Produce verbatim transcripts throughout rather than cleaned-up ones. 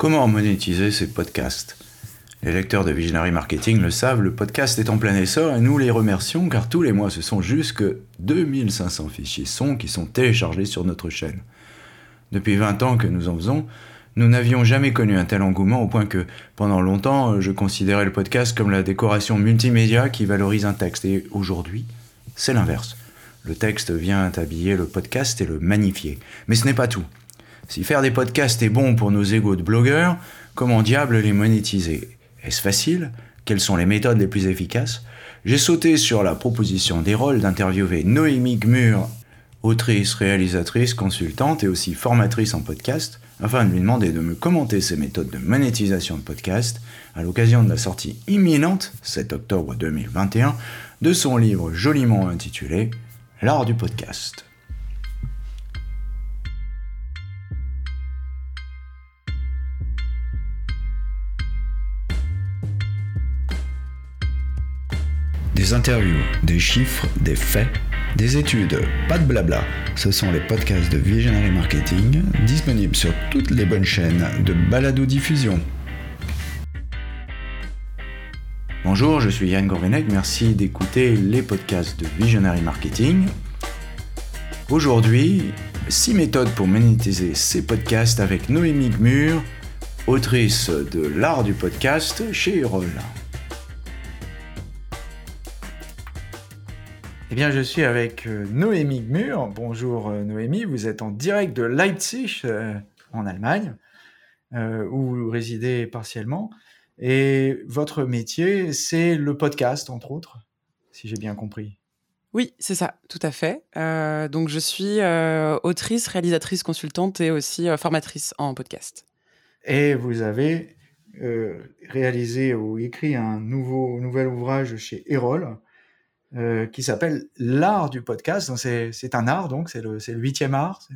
Comment monétiser ces podcasts ? Les lecteurs de Visionary Marketing le savent, le podcast est en plein essor et nous les remercions car tous les mois ce sont jusque deux mille cinq cents fichiers son qui sont téléchargés sur notre chaîne. Depuis vingt ans que nous en faisons, nous n'avions jamais connu un tel engouement au point que, pendant longtemps, je considérais le podcast comme la décoration multimédia qui valorise un texte. Et aujourd'hui, c'est l'inverse. Le texte vient habiller le podcast et le magnifier. Mais ce n'est pas tout. Si faire des podcasts est bon pour nos égos de blogueurs, comment diable les monétiser ? Est-ce facile ? Quelles sont les méthodes les plus efficaces ? J'ai sauté sur la proposition d'Erol d'interviewer Noémie Gmur, autrice, réalisatrice, consultante et aussi formatrice en podcast, afin de lui demander de me commenter ses méthodes de monétisation de podcast à l'occasion de la sortie imminente, sept octobre deux mille vingt et un, de son livre joliment intitulé « L'art du podcast ». Des interviews, des chiffres, des faits, des études, pas de blabla. Ce sont les podcasts de Visionary Marketing, disponibles sur toutes les bonnes chaînes de balado-diffusion. Bonjour, je suis Yann Gourvenec, merci d'écouter les podcasts de Visionary Marketing. Aujourd'hui, six méthodes pour monétiser ces podcasts avec Noémie Gmur, autrice de l'art du podcast chez Erol. Eh bien, je suis avec Noémie Gmur. Bonjour Noémie, vous êtes en direct de Leipzig, euh, en Allemagne, euh, où vous résidez partiellement. Et votre métier, c'est le podcast, entre autres, si j'ai bien compris. Oui, c'est ça, tout à fait. Euh, donc, je suis euh, autrice, réalisatrice, consultante et aussi euh, formatrice en podcast. Et vous avez euh, réalisé ou écrit un nouveau, nouvel ouvrage chez Erol, Euh, qui s'appelle l'art du podcast. Donc c'est, c'est un art, donc c'est le, c'est le huitième art. C'est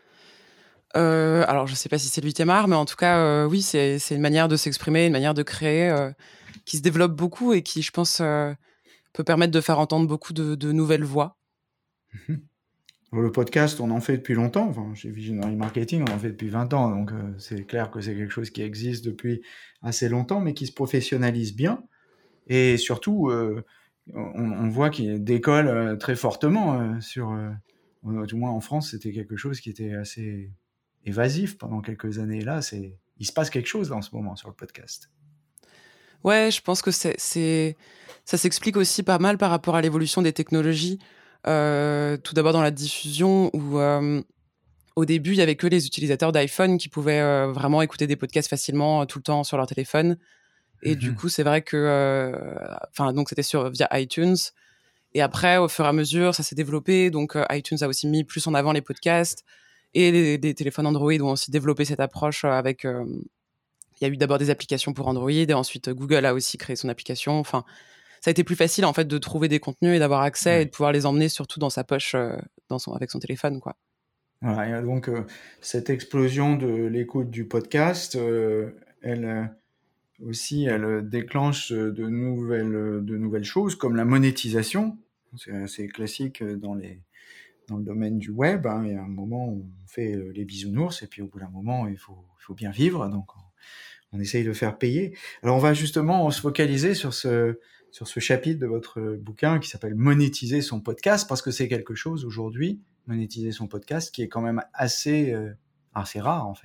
le... euh, alors, je ne sais pas si c'est le huitième art, mais en tout cas, euh, oui, c'est, c'est une manière de s'exprimer, une manière de créer euh, qui se développe beaucoup et qui, je pense, euh, peut permettre de faire entendre beaucoup de, de nouvelles voix. Mmh. Le podcast, on en fait depuis longtemps. Enfin, chez Visionary Marketing, on en fait depuis vingt ans. Donc, euh, c'est clair que c'est quelque chose qui existe depuis assez longtemps, mais qui se professionnalise bien. Et surtout... Euh, On, on voit qu'il décolle euh, très fortement euh, sur, euh, du moins en France, c'était quelque chose qui était assez évasif pendant quelques années. Là, c'est, il se passe quelque chose là, en ce moment sur le podcast. Ouais, je pense que c'est, c'est, ça s'explique aussi pas mal par rapport à l'évolution des technologies. Euh, tout d'abord dans la diffusion, où euh, au début, il y avait que les utilisateurs d'iPhone qui pouvaient euh, vraiment écouter des podcasts facilement, tout le temps sur leur téléphone. Et mmh. du coup, c'est vrai que, enfin, euh, donc c'était sur via iTunes. Et après, au fur et à mesure, ça s'est développé. Donc, euh, iTunes a aussi mis plus en avant les podcasts et les, les téléphones Android ont aussi développé cette approche avec. Euh, il y a eu d'abord des applications pour Android et ensuite Google a aussi créé son application. Enfin, ça a été plus facile en fait de trouver des contenus et d'avoir accès ouais. et de pouvoir les emmener surtout dans sa poche, euh, dans son, avec son téléphone, quoi. Voilà. Et donc euh, cette explosion de l'écoute du podcast, euh, elle. Euh... Aussi, elle déclenche de nouvelles, de nouvelles choses, comme la monétisation. C'est assez classique dans, les, dans le domaine du web. Hein. Il y a un moment où on fait les bisounours, et puis au bout d'un moment, il faut, il faut bien vivre, donc on, on essaye de faire payer. Alors, on va justement se focaliser sur ce, sur ce chapitre de votre bouquin qui s'appelle « Monétiser son podcast », parce que c'est quelque chose aujourd'hui, monétiser son podcast, qui est quand même assez, euh, assez rare, en fait.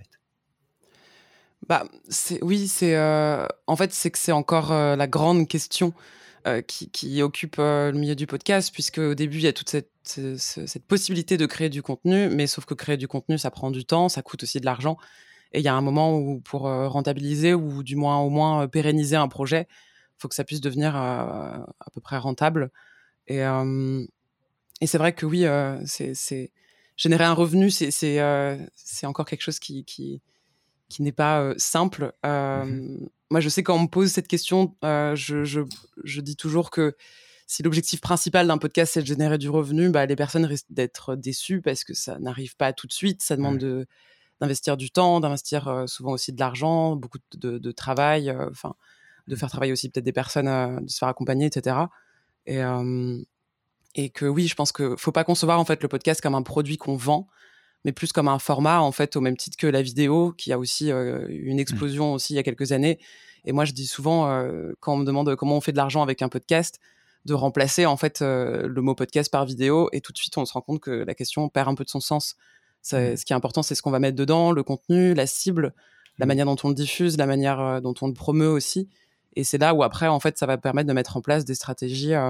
Bah, c'est, oui, c'est, euh, en fait, c'est que c'est encore euh, la grande question euh, qui, qui occupe euh, le milieu du podcast, puisque au début, il y a toute cette, cette, cette possibilité de créer du contenu, mais sauf que créer du contenu, ça prend du temps, ça coûte aussi de l'argent. Et il y a un moment où, pour euh, rentabiliser, ou du moins au moins euh, pérenniser un projet, il faut que ça puisse devenir euh, à peu près rentable. Et, euh, et c'est vrai que oui, euh, c'est, c'est, générer un revenu, c'est, c'est, euh, c'est encore quelque chose qui... qui qui n'est pas euh, simple. Euh, mmh. Moi, je sais quand on me pose cette question, euh, je, je, je dis toujours que si l'objectif principal d'un podcast, c'est de générer du revenu, bah, les personnes risquent d'être déçues parce que ça n'arrive pas tout de suite. Ça demande mmh. de, d'investir du temps, d'investir euh, souvent aussi de l'argent, beaucoup de, de travail, enfin, euh, de faire travailler aussi peut-être des personnes, euh, de se faire accompagner, et cetera. Et, euh, et que oui, je pense qu'il ne faut pas concevoir en fait, le podcast comme un produit qu'on vend. mais plus comme un format, en fait, au même titre que la vidéo, qui a aussi euh, une Mmh. explosion aussi il y a quelques années. Et moi, je dis souvent, euh, quand on me demande comment on fait de l'argent avec un podcast, de remplacer en fait euh, le mot podcast par vidéo, et tout de suite, on se rend compte que la question perd un peu de son sens. C'est- Mmh. Ce qui est important, c'est ce qu'on va mettre dedans, le contenu, la cible, la Mmh. manière dont on le diffuse, la manière euh, dont on le promeut aussi. Et c'est là où après, en fait, ça va permettre de mettre en place des stratégies euh,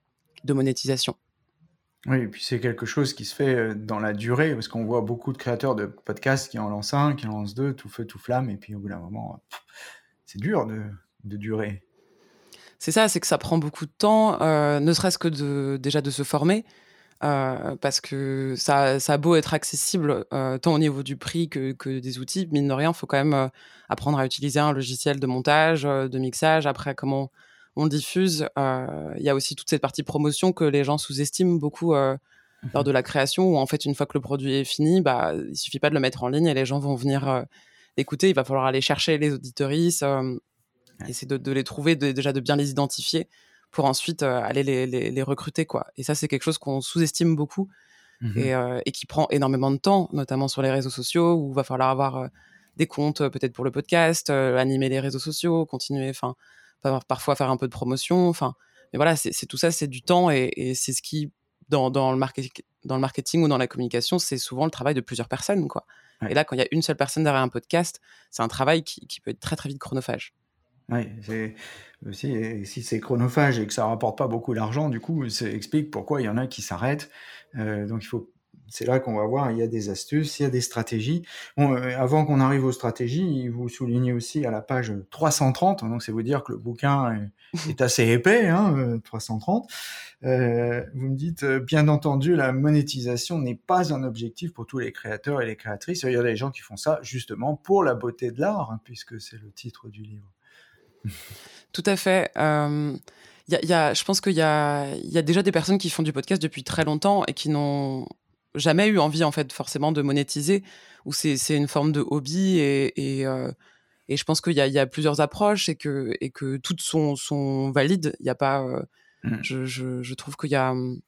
de monétisation. Oui, et puis c'est quelque chose qui se fait euh, dans la durée, parce qu'on voit beaucoup de créateurs de podcasts qui en lancent un, qui en lancent deux, tout feu, tout flamme, et puis au bout d'un moment, pff, c'est dur de, de durer. C'est ça, c'est que ça prend beaucoup de temps, euh, ne serait-ce que de, déjà de se former, euh, parce que ça, ça a beau être accessible, euh, tant au niveau du prix que, que des outils, mine de rien, il faut quand même euh, apprendre à utiliser un logiciel de montage, euh, de mixage, après comment on le diffuse. Euh, Il y a aussi toute cette partie promotion que les gens sous-estiment beaucoup euh, lors de Mhm. la création, où en fait, une fois que le produit est fini, bah, il suffit pas de le mettre en ligne et les gens vont venir euh, l'écouter. Il va falloir aller chercher les auditoristes, euh, Ouais. essayer de, de les trouver, de- déjà de bien les identifier pour ensuite euh, aller les, les- les recruter, quoi. Et ça, c'est quelque chose qu'on sous-estime beaucoup et, Mhm. euh, et qui prend énormément de temps, notamment sur les réseaux sociaux, où il va falloir avoir euh, des comptes euh, peut-être pour le podcast, euh, animer les réseaux sociaux, continuer, enfin, par- parfois faire un peu de promotion, enfin. Mais voilà, c'est c'est tout ça, c'est du temps et, et c'est ce qui, dans, dans le marketing, dans le marketing ou dans la communication, c'est souvent le travail de plusieurs personnes, quoi. Et Ouais. là, quand il y a une seule personne derrière un podcast, c'est un travail qui, qui peut être très très vite chronophage. Oui, c'est aussi, et si c'est chronophage et que ça rapporte pas beaucoup d'argent, du coup, ça explique pourquoi il y en a qui s'arrêtent. Euh, donc il faut, c'est là qu'on va voir, il y a des astuces, il y a des stratégies. Bon, euh, avant qu'on arrive aux stratégies, vous soulignez aussi à la page trois cent trente, donc c'est vous dire que le bouquin est, est assez épais, hein, euh, trois cent trente. Euh, vous me dites, euh, bien entendu, la monétisation n'est pas un objectif pour tous les créateurs et les créatrices. Il y a des gens qui font ça justement pour la beauté de l'art, hein, puisque c'est le titre du livre. Tout à fait. Euh, y a, y a, je pense qu'il y a, il y a déjà des personnes qui font du podcast depuis très longtemps et qui n'ont jamais eu envie, en fait, forcément de monétiser, ou c'est, c'est une forme de hobby. Et, et, euh, et je pense qu'il y a, il y a plusieurs approches et que, et que toutes sont, sont valides. Il y a pas, euh, Mm. je, je, je trouve qu'il y a, hum,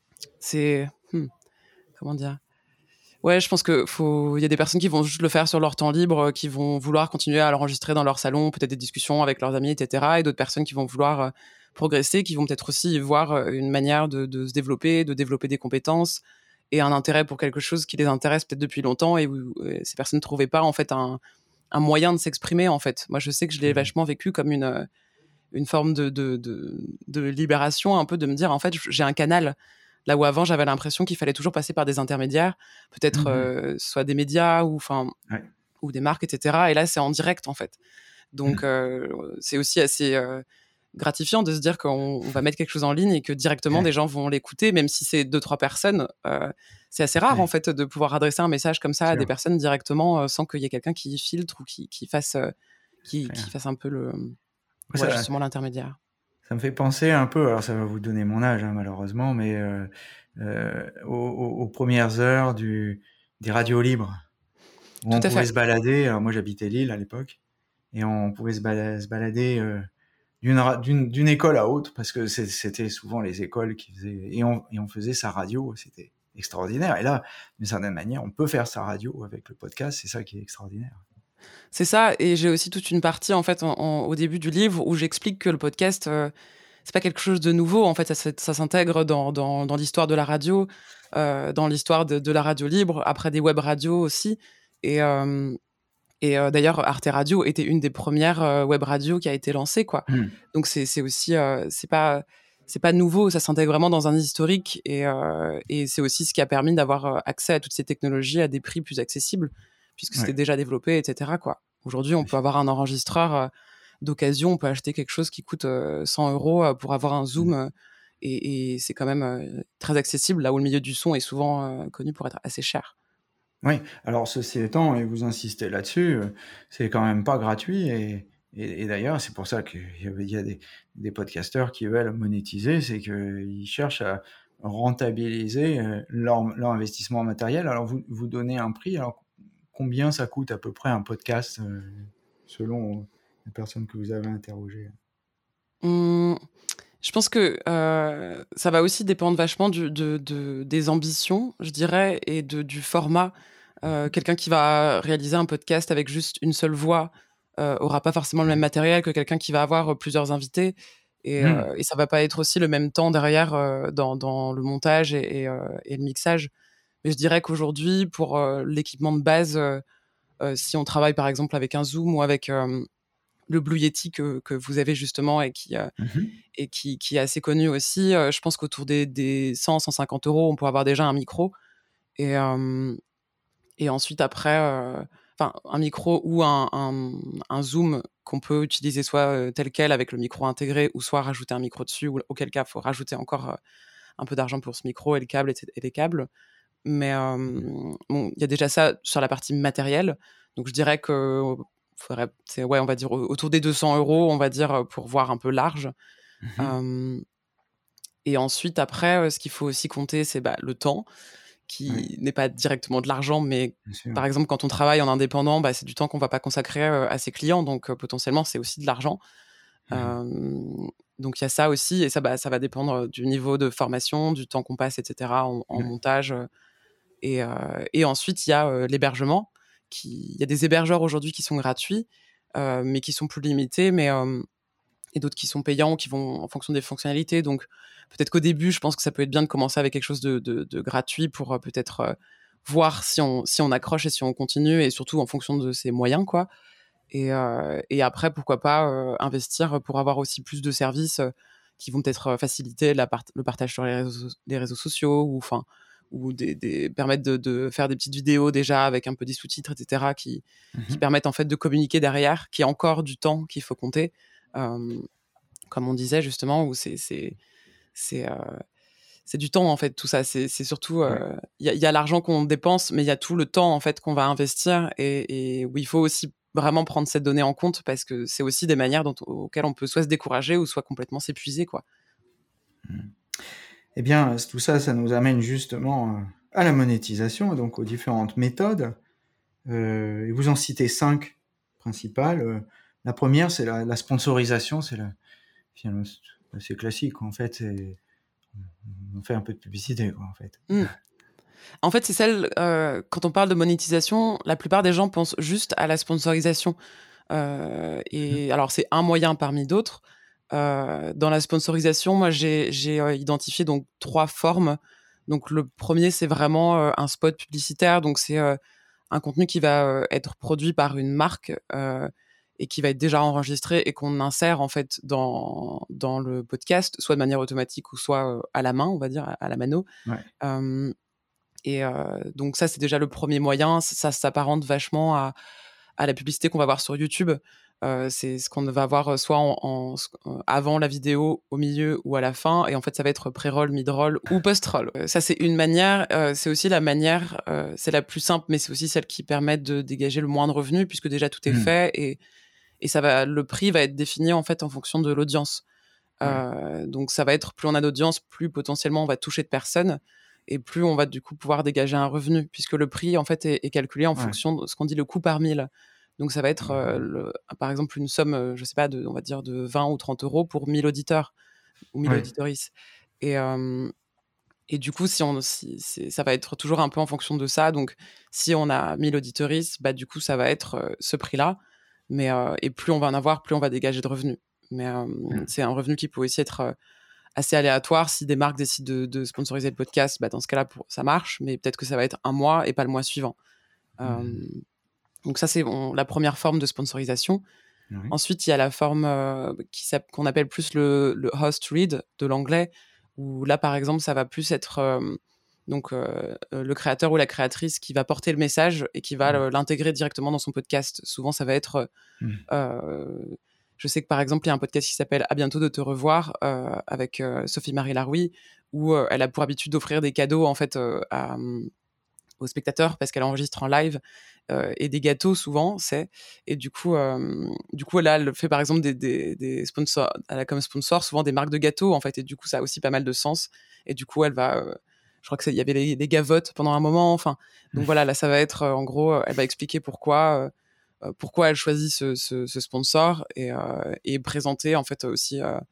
c'est, hmm, comment dire? Ouais, je pense que faut. Il y a des personnes qui vont juste le faire sur leur temps libre, euh, qui vont vouloir continuer à l'enregistrer dans leur salon, peut-être des discussions avec leurs amis, et cetera. Et d'autres personnes qui vont vouloir euh, progresser, qui vont peut-être aussi voir euh, une manière de, de se développer, de développer des compétences et un intérêt pour quelque chose qui les intéresse peut-être depuis longtemps et où euh, ces personnes ne trouvaient pas en fait un, un moyen de s'exprimer en fait. Moi, je sais que je l'ai Mhm. vachement vécu comme une euh, une forme de, de, de, de libération, un peu de me dire en fait j'ai un canal. Là où avant j'avais l'impression qu'il fallait toujours passer par des intermédiaires, peut-être Mhm. euh, soit des médias ou enfin Ouais. ou des marques, et cetera. Et là c'est en direct en fait. Donc Mhm. euh, c'est aussi assez euh, gratifiant de se dire qu'on on va mettre quelque chose en ligne et que directement des Ouais. gens vont l'écouter, même si c'est deux trois personnes. Euh, c'est assez rare en Ouais. fait de pouvoir adresser un message comme ça à des Sûr. personnes directement euh, sans qu'il y ait quelqu'un qui filtre ou qui, qui fasse euh, qui, qui Faire. fasse un peu le Moi, ouais ça, justement l'intermédiaire. ça me fait penser un peu, alors ça va vous donner mon âge, hein, malheureusement, mais euh, euh, aux, aux- aux premières heures du, des radios libres, où Tout on à pouvait fait. se balader. Alors moi, j'habitais Lille à l'époque, et on pouvait se balader, se balader euh, d'une, ra- d'une, d'une école à autre, parce que c'est- c'était souvent les écoles qui faisaient, et on, et on faisait sa radio, c'était extraordinaire. Et là, d'une certaine manière, on peut faire sa radio avec le podcast, c'est ça qui est extraordinaire. C'est ça, et j'ai aussi toute une partie en fait en- en- au début du livre où j'explique que le podcast euh, c'est pas quelque chose de nouveau. En fait, ça, s'est- ça s'intègre dans, dans, dans l'histoire de la radio, euh, dans l'histoire de, de la radio libre, après des web radios aussi. Et, euh, et euh, d'ailleurs, Arte Radio était une des premières euh, web radios qui a été lancée, quoi. Hmm. Donc c'est c'est aussi euh, c'est pas c'est pas nouveau, ça s'intègre vraiment dans un historique et, euh, et c'est aussi ce qui a permis d'avoir euh, accès à toutes ces technologies à des prix plus accessibles puisque c'était Ouais. déjà développé, et cetera quoi. Aujourd'hui, on peut avoir un enregistreur euh, d'occasion, on peut acheter quelque chose qui coûte euh, cent euros euh, pour avoir un Hmm. zoom euh, et, et c'est quand même euh, très accessible là où le milieu du son est souvent euh, connu pour être assez cher. Oui, alors ceci étant, et vous insistez là-dessus, euh, c'est quand même pas gratuit. Et, et, et d'ailleurs, c'est pour ça qu'il y a, il y a des, des podcasteurs qui veulent monétiser, c'est qu'ils cherchent à rentabiliser euh, leur, leur investissement en matériel. Alors vous, vous donnez un prix, alors combien ça coûte à peu près un podcast euh, selon les personnes que vous avez interrogées? Hum, Je pense que euh, ça va aussi dépendre vachement du, de, de- des ambitions, je dirais, et de, du format. Euh, quelqu'un qui va réaliser un podcast avec juste une seule voix euh, aura pas forcément le même matériel que quelqu'un qui va avoir euh, plusieurs invités. Et, Hmm. euh, et ça va pas être aussi le même temps derrière euh, dans, dans le montage et, et, euh, et le mixage. Mais je dirais qu'aujourd'hui, pour euh, l'équipement de base, euh, euh, si on travaille par exemple avec un Zoom ou avec euh, le Blue Yeti que, que vous avez justement et qui, euh, Mhm. et qui, qui est assez connu aussi. Euh, je pense qu'autour des, des cent, cent cinquante euros, on peut avoir déjà un micro. Et, euh, et ensuite, après, euh, enfin, un micro ou un, un, un Zoom qu'on peut utiliser soit euh, tel quel avec le micro intégré ou soit rajouter un micro dessus, ou, auquel cas, il faut rajouter encore euh, un peu d'argent pour ce micro et le câble et, et les câbles. Mais euh, bon, il y a déjà ça sur la partie matérielle. Donc, je dirais que faudrait, c'est, ouais, on va dire autour des deux cents euros, on va dire, pour voir un peu large. Mhm. Euh, et ensuite, après, euh, ce qu'il faut aussi compter, c'est bah, le temps, Oui, qui n'est pas directement de l'argent, mais bien sûr. par exemple, quand on travaille en indépendant, bah, c'est du temps qu'on va pas consacrer euh, à ses clients, donc euh, potentiellement, c'est aussi de l'argent. Mhm. Euh, donc il y a ça aussi, et ça, bah, ça va dépendre du niveau de formation, du temps qu'on passe, et cetera, en, en Ouais. montage. euh, Et, euh, et ensuite, il y a euh, l'hébergement. Qui... Il y a des hébergeurs aujourd'hui qui sont gratuits, euh, mais qui sont plus limités. Mais euh, et d'autres qui sont payants, qui vont en fonction des fonctionnalités. Donc, peut-être qu'au début, je pense que ça peut être bien de commencer avec quelque chose de, de, de gratuit pour euh, peut-être euh, voir si on, si on accroche et si on continue, et surtout en fonction de ses moyens, quoi. Et, euh, et après, pourquoi pas euh, investir pour avoir aussi plus de services euh, qui vont peut-être euh, faciliter la part- le partage sur les réseaux, les réseaux sociaux, ou enfin ou des, des- permettre de, de faire des petites vidéos déjà avec un peu des sous-titres, et cetera, qui, qui Mhm. permettent en fait de communiquer derrière, qui est encore du temps qu'il faut compter. Euh, Comme on disait justement, où c'est c'est c'est euh, c'est du temps en fait, tout ça. C'est c'est surtout Ouais. euh, il y a, il y a l'argent qu'on dépense, mais il y a tout le temps en fait qu'on va investir, et, et où il faut aussi vraiment prendre cette donnée en compte, parce que c'est aussi des manières dont, auxquelles on peut soit se décourager ou soit complètement s'épuiser, quoi. Mhm. Eh bien, tout ça, ça nous amène justement euh, à la monétisation, et donc aux différentes méthodes. Euh, et vous en citez cinq principales. Euh, la première, c'est la, la sponsorisation. C'est la, finalement, c'est assez classique, en fait. C'est- on fait un peu de publicité, quoi, en fait. Mm. En fait, c'est celle, euh, quand on parle de monétisation, la plupart des gens pensent juste à la sponsorisation. Euh, Mhm. et alors, c'est un moyen parmi d'autres. Euh, dans la sponsorisation, moi, j'ai j'ai, euh, identifié donc trois formes. Donc, le premier, c'est vraiment euh, un spot publicitaire. Donc, c'est euh, un contenu qui va euh, être produit par une marque euh, et qui va être déjà enregistré et qu'on insère en fait dans, dans le podcast, soit de manière automatique ou soit euh, à la main, on va dire, à, à la mano. Ouais. Euh, et euh, donc ça, c'est déjà le premier moyen. Ça, ça s'apparente vachement à, à la publicité qu'on va voir sur YouTube. Euh, c'est ce qu'on va voir soit en, en- euh, avant la vidéo, au milieu ou à la fin. Et en fait, ça va être pré-roll, mid-roll ou post-roll. Euh, ça, c'est une manière. Euh, c'est aussi la manière, euh, c'est la plus simple, mais c'est aussi celle qui permet de dégager le moins de revenus, puisque déjà tout est Mhm. fait, et, et ça va, le prix va être défini en fait en fonction de l'audience. Ouais. Euh, donc ça va être, plus on a d'audience, plus potentiellement on va toucher de personnes, et plus on va du coup pouvoir dégager un revenu, puisque le prix en fait est, est calculé en Ouais. fonction de ce qu'on dit le coût par mille. Donc ça va être euh, Mhm. le- par exemple une somme, euh, je sais pas, de, on va dire de vingt ou trente euros pour mille auditeurs ou mille Ouais. auditorices. Et, euh, et du coup, si on, si, c'est- ça va être toujours un peu en fonction de ça. Donc si on a mille auditorices, bah, du coup ça va être euh, ce prix-là. Mais, euh, et plus on va en avoir, plus on va dégager de revenus. Mais euh, Mhm. c'est un revenu qui peut aussi être euh, assez aléatoire. Si des marques décident de, de sponsoriser le podcast, bah, dans ce cas-là, pour, ça marche, mais peut-être que ça va être un mois et pas le mois suivant. Euh, Mhm. donc ça, c'est on- la première forme de sponsorisation. Ouais. Ensuite, il y a la forme euh, qui s'app- qu'on appelle plus le, le host read de l'anglais, où là, par exemple, ça va plus être euh, donc euh, euh, le créateur ou la créatrice qui va porter le message et qui va Mhm. le- l'intégrer directement dans son podcast. Souvent, ça va être Mhm. euh, je sais que par exemple, il y a un podcast qui s'appelle À bientôt de te revoir euh, avec euh, Sophie-Marie Laroui, où euh, elle a pour habitude d'offrir des cadeaux en fait euh, à, hum, aux spectateurs, parce qu'elle enregistre en live, euh, et des gâteaux souvent, c'est. Et du coup, euh, du coup, là, elle fait par exemple des, des, des sponsors, elle a comme sponsor souvent des marques de gâteaux en fait, et du coup, ça a aussi pas mal de sens. Et du coup, elle va, euh, je crois que il y avait les, les gavottes pendant un moment, enfin. Donc voilà, là, ça va être euh, en gros, euh, elle va expliquer pourquoi. Euh, euh, pourquoi elle choisit ce, ce, ce sponsor, et, euh, et présenter en fait aussi euh,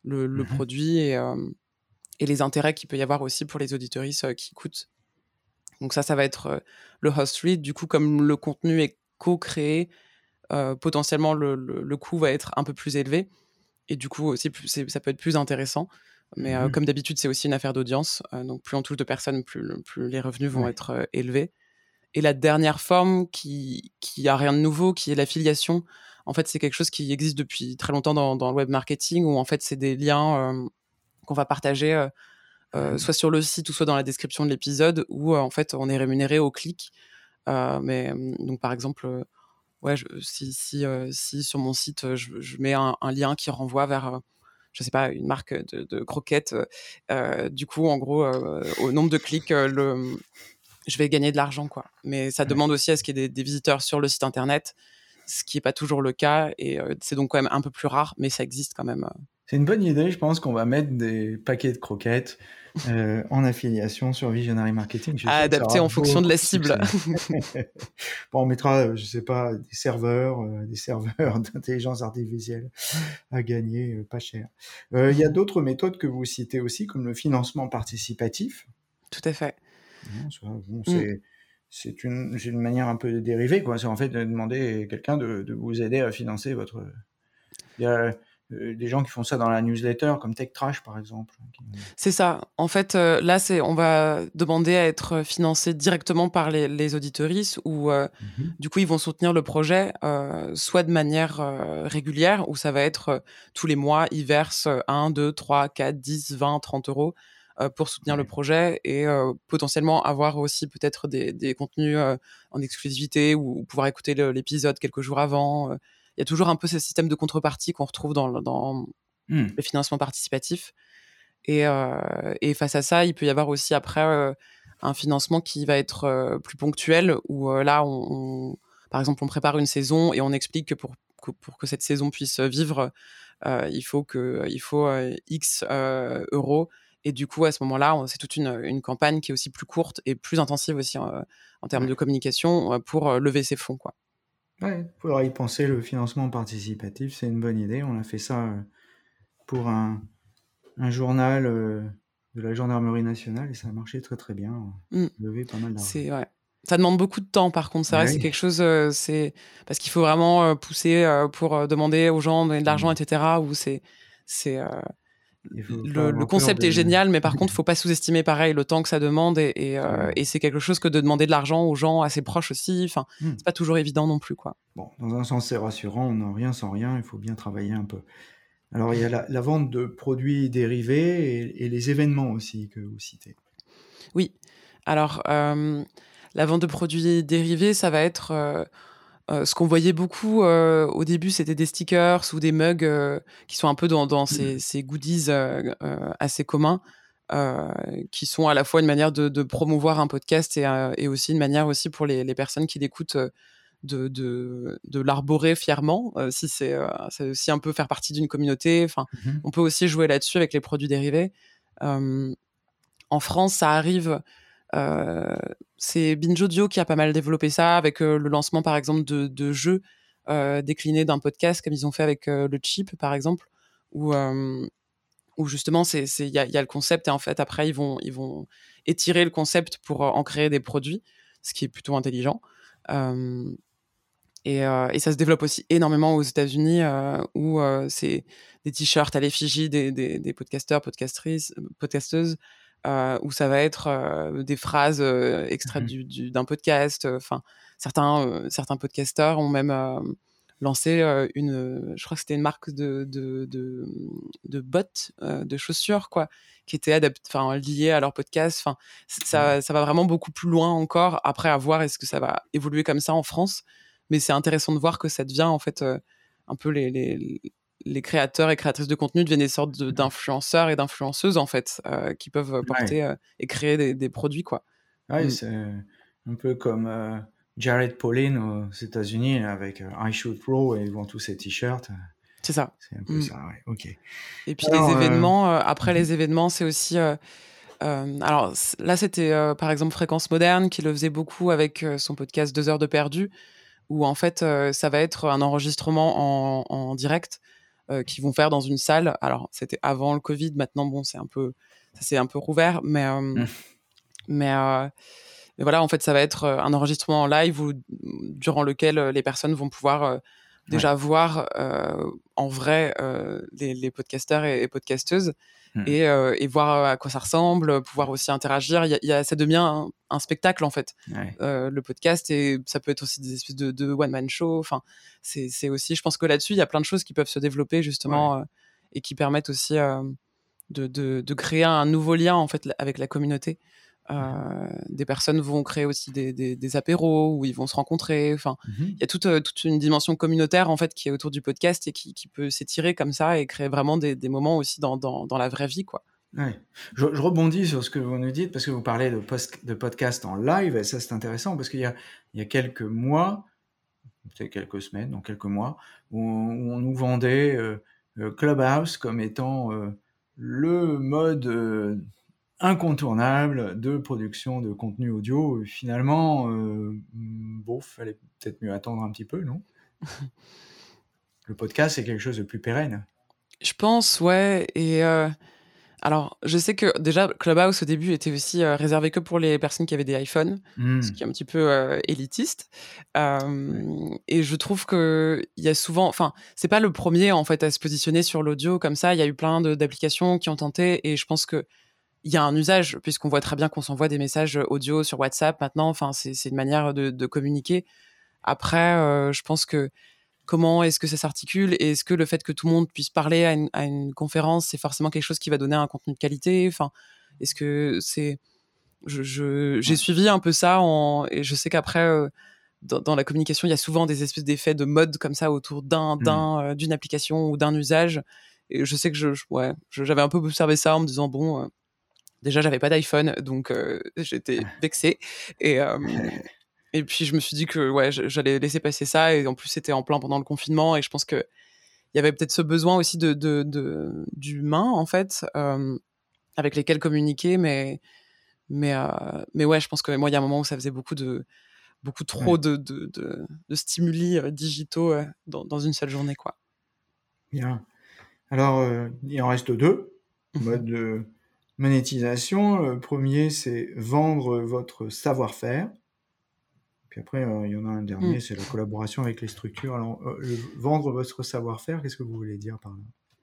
le, le Mmh. produit et, euh, et les intérêts qu'il peut y avoir aussi pour les auditeuristes euh, qui écoutent. Donc ça, ça va être euh, le host read. Du coup, comme le contenu est co-créé, euh, potentiellement le, le, le coût va être un peu plus élevé. Et du coup, aussi, plus, c'est, ça peut être plus intéressant. Mais euh, Mmh. comme d'habitude, c'est aussi une affaire d'audience. Euh, donc plus on touche de personnes, plus, plus les revenus vont Ouais. être euh, élevés. Et la dernière forme qui, qui a rien de nouveau, qui est l'affiliation, en fait, c'est quelque chose qui existe depuis très longtemps dans, dans le web marketing, où en fait, c'est des liens euh, qu'on va partager euh, euh, Mmh. soit sur le site ou soit dans la description de l'épisode, où euh, en fait, on est rémunéré au clic. Euh, mais euh, donc, par exemple, euh, ouais, je, si, si, euh, si sur mon site, euh, je, je mets un, un lien qui renvoie vers, euh, je sais pas, une marque de, de croquettes, euh, du coup, en gros, euh, au nombre de clics, euh, le, je vais gagner de l'argent, quoi. Mais ça Ouais. demande aussi à ce qu'il y ait des, des visiteurs sur le site internet, ce qui n'est pas toujours le cas, et euh, c'est donc quand même un peu plus rare, mais ça existe quand même. C'est une bonne idée, je pense qu'on va mettre des paquets de croquettes euh, en affiliation sur Visionary Marketing. Je suis À sûr que ça adapter aura en fonction de beaucoup la cible. succès. Bon, on mettra, euh, je sais pas, des serveurs, euh, des serveurs d'intelligence artificielle à gagner, euh, pas cher. Euh, Il y a d'autres méthodes que vous citez aussi, comme le financement participatif. Tout à fait. Non, ça, bon, Mm. c'est c'est une, c'est une manière un peu dérivée, quoi. C'est en fait de demander à quelqu'un de, de vous aider à financer votre. Il y a euh, des gens qui font ça dans la newsletter, comme Tech Trash par exemple. C'est ça. En fait, euh, là, c'est, on va demander à être financé directement par les, les auditeuristes, ou euh, Mm-hmm. du coup, ils vont soutenir le projet, euh, soit de manière euh, régulière, où ça va être euh, tous les mois, ils versent un, deux, trois, quatre, dix, vingt, trente euros euh, pour soutenir Ouais. le projet, et euh, potentiellement avoir aussi peut-être des, des contenus euh, en exclusivité, ou, ou pouvoir écouter le, l'épisode quelques jours avant. Euh, Il y a toujours un peu ce système de contrepartie qu'on retrouve dans, dans Mm. le financement participatif. Et, euh, et face à ça, il peut y avoir aussi après euh, un financement qui va être euh, plus ponctuel, où euh, là, on, on, par exemple, on prépare une saison et on explique que pour que, pour que cette saison puisse vivre, euh, il faut, que, il faut euh, X euh, euros. Et du coup, à ce moment-là, on, c'est toute une, une campagne qui est aussi plus courte et plus intensive aussi euh, en termes Ouais. de communication euh, pour euh, lever ces fonds, quoi. Ouais, il faudra y penser, le financement participatif, c'est une bonne idée. On a fait ça euh, pour un, un journal euh, de la gendarmerie nationale et ça a marché très très bien. On a Mm. levé pas mal d'argent. C'est, ouais. Ça demande beaucoup de temps, par contre. C'est vrai, Ouais. c'est quelque chose, euh, c'est parce qu'il faut vraiment euh, pousser euh, pour euh, demander aux gens de donner de l'argent, Mm. et cetera. Ou c'est, c'est euh, Il faut pas le, le avoir peur concept de... est génial, mais par contre, faut pas sous-estimer pareil le temps que ça demande, et, et, euh, Ouais. et c'est quelque chose que de demander de l'argent aux gens assez proches aussi. Enfin, Mm. c'est pas toujours évident non plus, quoi. Bon, dans un sens, c'est rassurant. On n'a rien sans rien. Il faut bien travailler un peu. Alors, il y a la, la vente de produits dérivés et, et les événements aussi que vous citez. Oui. Alors, euh, la vente de produits dérivés, ça va être euh, euh, ce qu'on voyait beaucoup euh, au début, c'était des stickers ou des mugs euh, qui sont un peu dans, dans ces, ces goodies euh, euh, assez communs, euh, qui sont à la fois une manière de, de promouvoir un podcast et, euh, et aussi une manière aussi pour les, les personnes qui l'écoutent euh, de, de, de l'arborer fièrement, euh, si c'est, euh, c'est aussi un peu faire partie d'une communauté. Enfin, Mm-hmm. on peut aussi jouer là-dessus avec les produits dérivés. Euh, en France, ça arrive. Euh, c'est Binge Audio qui a pas mal développé ça, avec euh, le lancement, par exemple, de, de jeux euh, déclinés d'un podcast, comme ils ont fait avec euh, le Chip, par exemple, où, euh, où justement, il c'est, y, a, y a le concept, et en fait, après, ils vont, ils vont étirer le concept pour euh, en créer des produits, ce qui est plutôt intelligent. Euh, et, euh, et ça se développe aussi énormément aux États-Unis, euh, où euh, c'est des t-shirts à l'effigie des, des, des podcasteurs, podcastrices, podcasteuses, euh, où ça va être euh, des phrases euh, extraites Mm-hmm. du, du, d'un podcast. Enfin, euh, certains, euh, certains podcasteurs ont même euh, lancé euh, une, je crois que c'était une marque de, de, de, de bottes, euh, de chaussures, quoi, qui étaient adapt- enfin, liées à leur podcast. Enfin, ça, ça va vraiment beaucoup plus loin encore. Après, à voir est-ce que ça va évoluer comme ça en France. Mais c'est intéressant de voir que ça devient en fait euh, un peu les, les, les créateurs et créatrices de contenu deviennent des sortes de, d'influenceurs et d'influenceuses en fait, euh, qui peuvent porter Ouais. euh, et créer des, des produits, quoi. Ouais, Mm. c'est un peu comme euh, Jared Polin aux États-Unis avec euh, I Shoot Pro et ils vendent tous ces t-shirts. C'est ça. C'est un peu Mm. ça, ouais. Ok. Et puis Alors, les euh, événements, euh, après mhm. les événements, c'est aussi. Euh, euh, alors c- là, c'était euh, par exemple Fréquence Moderne qui le faisait beaucoup avec euh, son podcast Deux heures de perdu, où en fait, euh, ça va être un enregistrement en, en direct euh, qui vont faire dans une salle. Alors, c'était avant le Covid, maintenant, bon, c'est un peu, ça s'est un peu rouvert, mais, euh, mmh. mais, euh, mais voilà, en fait, ça va être un enregistrement en live où, durant lequel les personnes vont pouvoir euh, déjà ouais. voir euh, en vrai euh, les, les podcasteurs et, et podcasteuses mmh. et, euh, et voir à quoi ça ressemble, pouvoir aussi interagir. Il y a, il y a, ça devient un, un spectacle, en fait, ouais. euh, le podcast, et ça peut être aussi des espèces de, de one-man show. Enfin, c'est, c'est aussi, je pense que là-dessus, il y a plein de choses qui peuvent se développer, justement, ouais. euh, et qui permettent aussi euh, de, de, de créer un nouveau lien, en fait, avec la communauté. Euh, des personnes vont créer aussi des, des, des apéros où ils vont se rencontrer. Enfin, il mm-hmm. y a toute, euh, toute une dimension communautaire, en fait, qui est autour du podcast et qui, qui peut s'étirer comme ça et créer vraiment des, des moments aussi dans, dans, dans la vraie vie, quoi. Ouais. Je, je rebondis sur ce que vous nous dites parce que vous parlez de, post, de podcast en live, et ça c'est intéressant parce qu'il y a, il y a quelques mois, peut-être quelques semaines, donc quelques mois, où on, où on nous vendait euh, Clubhouse comme étant euh, le mode euh, incontournable de production de contenu audio. Finalement, euh, bon, fallait peut-être mieux attendre un petit peu, non? Le podcast, c'est quelque chose de plus pérenne. Je pense, ouais. Et euh, alors, je sais que déjà, Clubhouse, au début, était aussi euh, réservé que pour les personnes qui avaient des iPhones, mmh. ce qui est un petit peu euh, élitiste. Euh, ouais. Et je trouve qu'il y a souvent... Enfin, c'est pas le premier, en fait, à se positionner sur l'audio comme ça. Il y a eu plein de, d'applications qui ont tenté, et je pense que il y a un usage, puisqu'on voit très bien qu'on s'envoie des messages audio sur WhatsApp maintenant. Enfin, c'est, c'est une manière de, de communiquer. Après, euh, je pense que comment est-ce que ça s'articule, et est-ce que le fait que tout le monde puisse parler à une, à une conférence, c'est forcément quelque chose qui va donner un contenu de qualité? Enfin, est-ce que c'est... Je, je, j'ai ouais. suivi un peu ça, en... et je sais qu'après, euh, dans, dans la communication, il y a souvent des espèces d'effets de mode comme ça autour d'un, mmh. d'un, euh, d'une application ou d'un usage. Et je sais que je, je, ouais, je, j'avais un peu observé ça en me disant, bon... Euh, déjà, j'avais pas d'iPhone, donc euh, j'étais vexée. Et, euh, et puis, je me suis dit que ouais, j'allais laisser passer ça. Et en plus, c'était en plein pendant le confinement. Et je pense qu'il y avait peut-être ce besoin aussi de, de, de, d'humains, en fait, euh, avec lesquels communiquer. Mais, mais, euh, mais ouais, je pense que moi, il y a un moment où ça faisait beaucoup, de, beaucoup trop ouais. de, de, de, de stimuli euh, digitaux euh, dans, dans une seule journée, quoi. Bien. Alors, euh, il en reste deux modes de monétisation. Le premier, c'est vendre votre savoir-faire. Puis après, euh, il y en a un dernier, mmh. c'est la collaboration avec les structures. Alors, euh, le, vendre votre savoir-faire, qu'est-ce que vous voulez dire par là?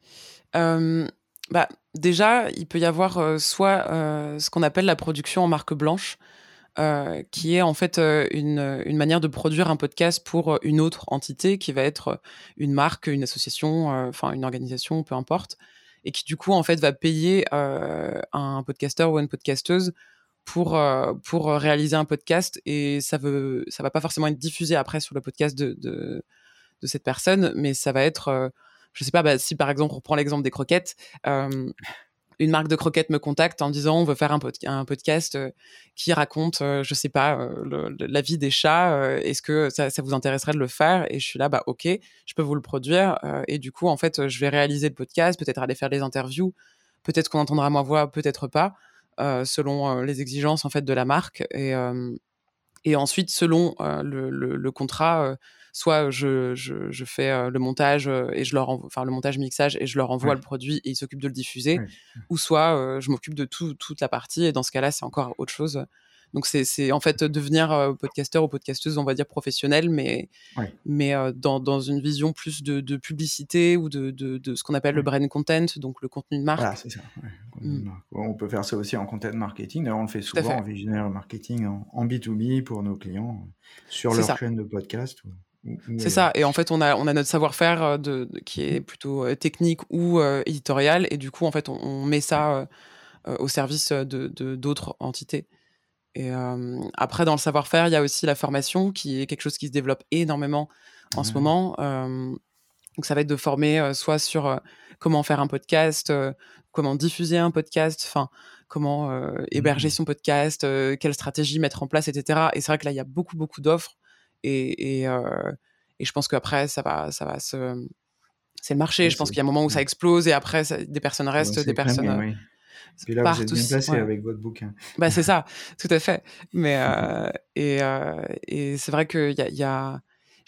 euh, bah, Déjà, il peut y avoir euh, soit euh, ce qu'on appelle la production en marque blanche, euh, qui est en fait euh, une, une manière de produire un podcast pour une autre entité, qui va être une marque, une association, enfin euh, une organisation, peu importe, et qui du coup en fait va payer euh, un podcasteur ou une podcasteuse pour euh, pour réaliser un podcast, et ça veut ça va pas forcément être diffusé après sur le podcast de de, de cette personne, mais ça va être euh, je sais pas, bah, si par exemple on prend l'exemple des croquettes, euh, une marque de croquettes me contacte en disant on veut faire un, pod- un podcast euh, qui raconte euh, je sais pas euh, le, le, la vie des chats, euh, est-ce que ça, ça vous intéresserait de le faire? Et je suis là, bah ok, je peux vous le produire, euh, et du coup en fait je vais réaliser le podcast, peut-être aller faire des interviews, peut-être qu'on entendra ma voix, peut-être pas, euh, selon euh, les exigences en fait de la marque, et euh, et ensuite selon euh, le, le, le contrat, euh, soit je, je, je fais euh, le montage euh, et je leur envoie, enfin le montage mixage, et je leur envoie ouais. le produit et ils s'occupent de le diffuser, ouais. ou soit euh, je m'occupe de tout, toute la partie, et dans ce cas-là c'est encore autre chose. Donc c'est, c'est en fait devenir euh, podcasteur ou podcasteuse, on va dire professionnel, mais, ouais. mais euh, dans, dans une vision plus de, de publicité ou de, de, de ce qu'on appelle ouais. le brand content, donc le contenu de marque. Voilà, c'est ça. Ouais. Mm. On peut faire ça aussi en content marketing. D'ailleurs, on le fait souvent en visionnaire marketing, en, en B deux B pour nos clients, sur c'est leur ça. chaîne de podcast. Ou, ou, c'est ou ça. Et en fait, on a, on a notre savoir-faire de, de, qui est plutôt euh, technique ou euh, éditorial. Et du coup, en fait, on, on met ça euh, au service de, de, d'autres entités. Et euh, après, dans le savoir-faire, il y a aussi la formation, qui est quelque chose qui se développe énormément en mmh. ce moment. Euh, donc, ça va être de former euh, soit sur euh, comment faire un podcast, euh, comment diffuser un podcast, enfin, comment euh, héberger mmh. son podcast, euh, quelle stratégie mettre en place, et cetera. Et c'est vrai que là, il y a beaucoup, beaucoup d'offres. Et, et, euh, et je pense qu'après, ça va, ça va se... C'est le marché. Ouais, je pense qu'il y a un moment où ça explose, et après, ça, des personnes restent, ouais, des personnes... Bien, oui. Puis là, vous êtes bien placé ouais. avec votre bouquin. Bah, c'est ça, tout à fait. Mais, euh, et, euh, et c'est vrai qu'il y a, y a...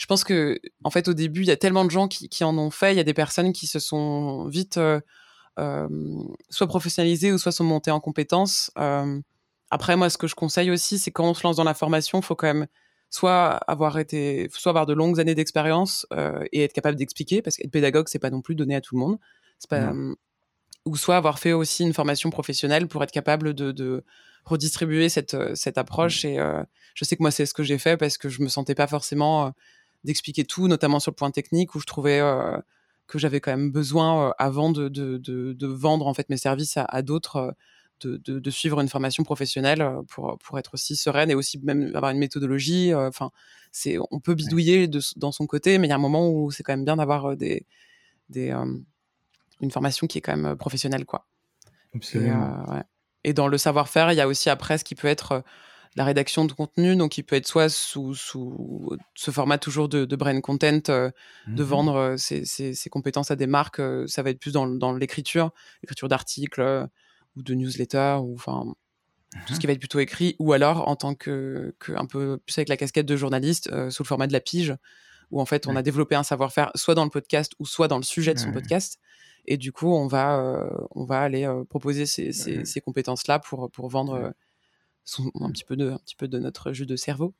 je pense que, en fait, au début, il y a tellement de gens qui, qui en ont fait. Il y a des personnes qui se sont vite euh, euh, soit professionnalisées ou soit sont montées en compétences. Euh, après, moi, ce que je conseille aussi, c'est quand on se lance dans la formation, il faut quand même soit avoir été, soit avoir de longues années d'expérience euh, et être capable d'expliquer, parce qu'être pédagogue, c'est pas non plus donné à tout le monde. C'est pas, euh, ou soit avoir fait aussi une formation professionnelle pour être capable de, de redistribuer cette, cette approche. Et euh, je sais que moi, c'est ce que j'ai fait parce que je me sentais pas forcément euh, d'expliquer tout, notamment sur le point technique où je trouvais euh, que j'avais quand même besoin, euh, avant de, de, de, de vendre en fait mes services à, à d'autres, euh, de, de, de suivre une formation professionnelle pour, pour être aussi sereine et aussi même avoir une méthodologie. Enfin, euh, c'est, on peut bidouiller de, dans son côté, mais il y a un moment où c'est quand même bien d'avoir des, des, euh, une formation qui est quand même professionnelle, quoi. Absolument. Et, euh, ouais. Et dans le savoir-faire, il y a aussi après ce qui peut être euh, la rédaction de contenu, donc il peut être soit sous, sous ce format toujours de, de brain content, euh, mm-hmm. de vendre euh, ses, ses, ses compétences à des marques, euh, ça va être plus dans, dans l'écriture, l'écriture d'articles euh, ou de newsletters, ou enfin mm-hmm. tout ce qui va être plutôt écrit, ou alors en tant que, que un peu plus avec la casquette de journaliste, euh, sous le format de la pige, où en fait on ouais. a développé un savoir-faire soit dans le podcast ou soit dans le sujet de son ouais. podcast. Et du coup, on va, euh, on va aller euh, proposer ces, ces, ouais. ces compétences-là pour, pour vendre euh, son, un, petit peu de, un petit peu de notre jus de cerveau.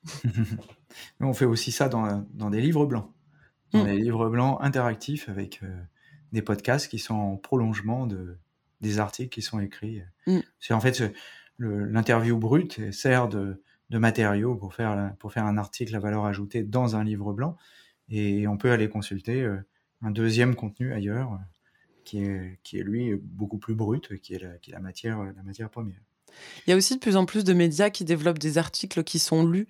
On fait aussi ça dans, dans des livres blancs. Dans mmh. des livres blancs interactifs avec euh, des podcasts qui sont en prolongement de, des articles qui sont écrits. Mmh. C'est en fait, le, l'interview brute sert de, de matériau pour faire, la, pour faire un article à valeur ajoutée dans un livre blanc. Et on peut aller consulter euh, un deuxième contenu ailleurs. Euh, Qui est, qui est lui beaucoup plus brut, qui est la, qui est la, matière, la matière première. Il y a aussi de plus en plus de médias qui développent des articles qui sont lus.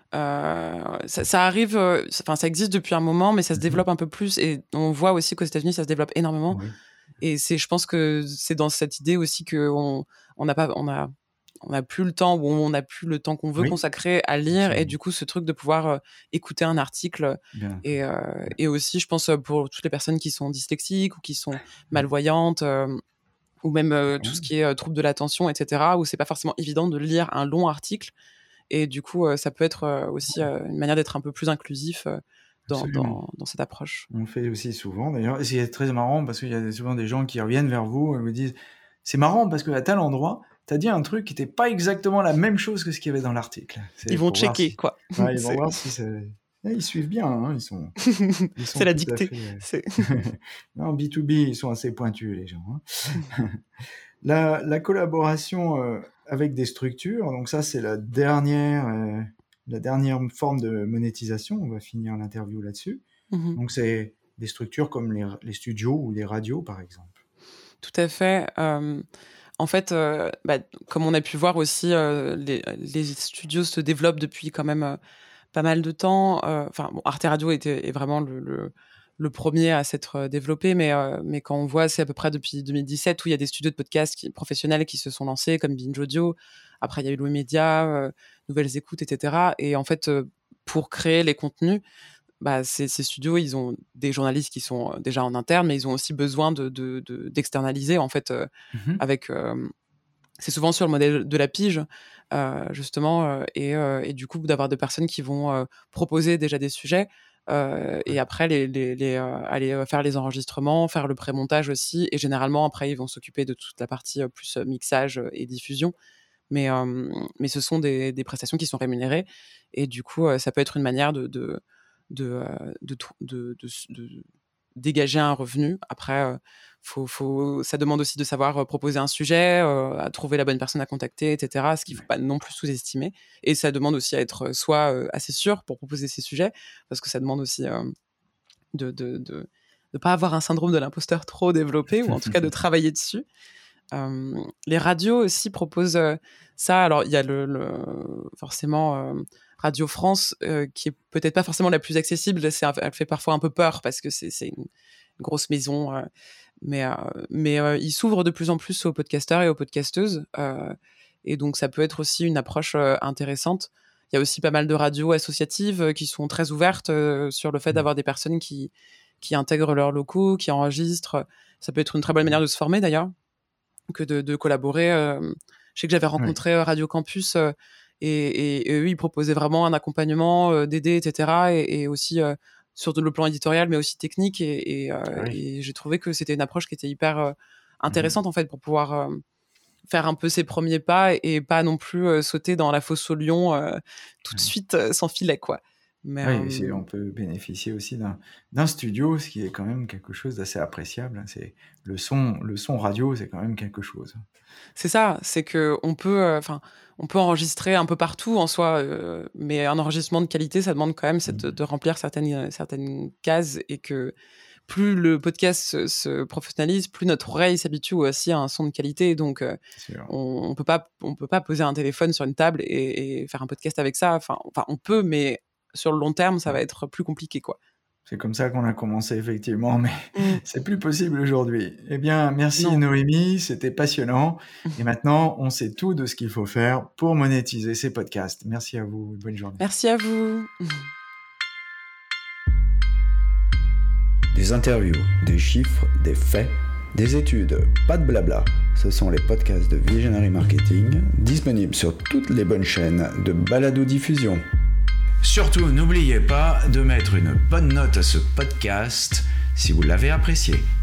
Euh, ça, ça arrive, enfin ça existe depuis un moment, mais ça se développe un peu plus. Et on voit aussi qu'aux États-Unis, ça se développe énormément. Oui. Et c'est, je pense que c'est dans cette idée aussi qu'on on n'a pas, on a, on n'a plus le temps, ou on n'a plus le temps qu'on veut oui. consacrer à lire. Et du coup, ce truc de pouvoir euh, écouter un article. Et, euh, et aussi, je pense, pour toutes les personnes qui sont dyslexiques ou qui sont malvoyantes, euh, ou même euh, tout ce qui est euh, trouble de l'attention, et cetera, où c'est pas forcément évident de lire un long article. Et du coup, euh, ça peut être euh, aussi euh, une manière d'être un peu plus inclusif euh, dans, dans, dans cette approche. On le fait aussi souvent, d'ailleurs. Et c'est très marrant parce qu'il y a souvent des gens qui reviennent vers vous et vous disent « C'est marrant parce qu'à tel endroit, t'as dit un truc qui n'était pas exactement la même chose que ce qu'il y avait dans l'article. » Ils vont checker, si... quoi. Ouais, ils vont voir si c'est... Eh, ils suivent bien, hein. Ils sont... Ils sont c'est la dictée. Fait... non, B deux B, ils sont assez pointus, les gens. Hein. la, la collaboration euh, avec des structures, donc ça, c'est la dernière, euh, la dernière forme de monétisation. On va finir l'interview là-dessus. Mm-hmm. Donc, c'est des structures comme les, les studios ou les radios, par exemple. Tout à fait. Euh... En fait, euh, bah, comme on a pu voir aussi, euh, les, les studios se développent depuis quand même euh, pas mal de temps. Enfin, euh, bon, Arte Radio était, est vraiment le, le, le premier à s'être développé, mais, euh, mais quand on voit, c'est à peu près depuis deux mille dix-sept où il y a des studios de podcasts qui, professionnels qui se sont lancés, comme Binge Audio. Après, il y a eu Louis Média, euh, Nouvelles Écoutes, et cetera. Et en fait, euh, pour créer les contenus, bah, ces, ces studios, ils ont des journalistes qui sont déjà en interne, mais ils ont aussi besoin de, de, de, d'externaliser, en fait, euh, mm-hmm. avec... Euh, c'est souvent sur le modèle de la pige, euh, justement, euh, et, euh, et du coup, d'avoir des personnes qui vont euh, proposer déjà des sujets, euh, et après, les, les, les, euh, aller faire les enregistrements, faire le pré-montage aussi, et généralement, après, ils vont s'occuper de toute la partie euh, plus mixage et diffusion. Mais, euh, mais ce sont des, des prestations qui sont rémunérées, et du coup, euh, ça peut être une manière de... de De, de, de, de, de dégager un revenu. Après, euh, faut, faut, ça demande aussi de savoir proposer un sujet, euh, à trouver la bonne personne à contacter, et cetera. Ce qu'il ne faut pas non plus sous-estimer. Et ça demande aussi à être soit euh, assez sûr pour proposer ces sujets, parce que ça demande aussi euh, de de, de, de pas avoir un syndrome de l'imposteur trop développé, ou en tout cas de travailler dessus. Euh, les radios aussi proposent euh, ça. Alors, il y a le, le forcément... Euh, Radio France, euh, qui est peut-être pas forcément la plus accessible, c'est, elle fait parfois un peu peur parce que c'est, c'est une, une grosse maison, euh, mais, euh, mais euh, il s'ouvre de plus en plus aux podcasteurs et aux podcasteuses, euh, et donc ça peut être aussi une approche euh, intéressante. Il y a aussi pas mal de radios associatives euh, qui sont très ouvertes euh, sur le fait d'avoir des personnes qui, qui intègrent leurs locaux, qui enregistrent. Ça peut être une très bonne manière de se former d'ailleurs, que de, de collaborer. Euh, je sais que j'avais rencontré oui. Radio Campus euh, Et, et, et eux, ils proposaient vraiment un accompagnement, euh, d'aider, et cetera. Et, et aussi euh, sur le plan éditorial, mais aussi technique. Et, et, euh, oui. et j'ai trouvé que c'était une approche qui était hyper euh, intéressante, mmh. en fait, pour pouvoir euh, faire un peu ses premiers pas et pas non plus euh, sauter dans la fosse au lion euh, tout de suite euh, sans filet, quoi. Mais oui, euh... on peut bénéficier aussi d'un, d'un studio, ce qui est quand même quelque chose d'assez appréciable. C'est le son, le son radio, c'est quand même quelque chose. C'est ça, c'est que on peut, enfin, euh, on peut enregistrer un peu partout en soi, euh, mais un enregistrement de qualité, ça demande quand même mmh. de, de remplir certaines certaines cases, et que plus le podcast se, se professionnalise, plus notre oreille s'habitue aussi à un son de qualité. Donc, euh, on, on peut pas, on peut pas poser un téléphone sur une table et, et faire un podcast avec ça. Enfin, enfin, on peut, mais sur le long terme, ça va être plus compliqué, quoi. C'est comme ça qu'on a commencé, effectivement, mais mmh. c'est plus possible aujourd'hui. Eh bien, merci non. Noémie, c'était passionnant. Et maintenant, on sait tout de ce qu'il faut faire pour monétiser ces podcasts. Merci à vous, bonne journée. Merci à vous. Des interviews, des chiffres, des faits, des études, pas de blabla. Ce sont les podcasts de Visionary Marketing, disponibles sur toutes les bonnes chaînes de balado-diffusion. Surtout, n'oubliez pas de mettre une bonne note à ce podcast si vous l'avez apprécié.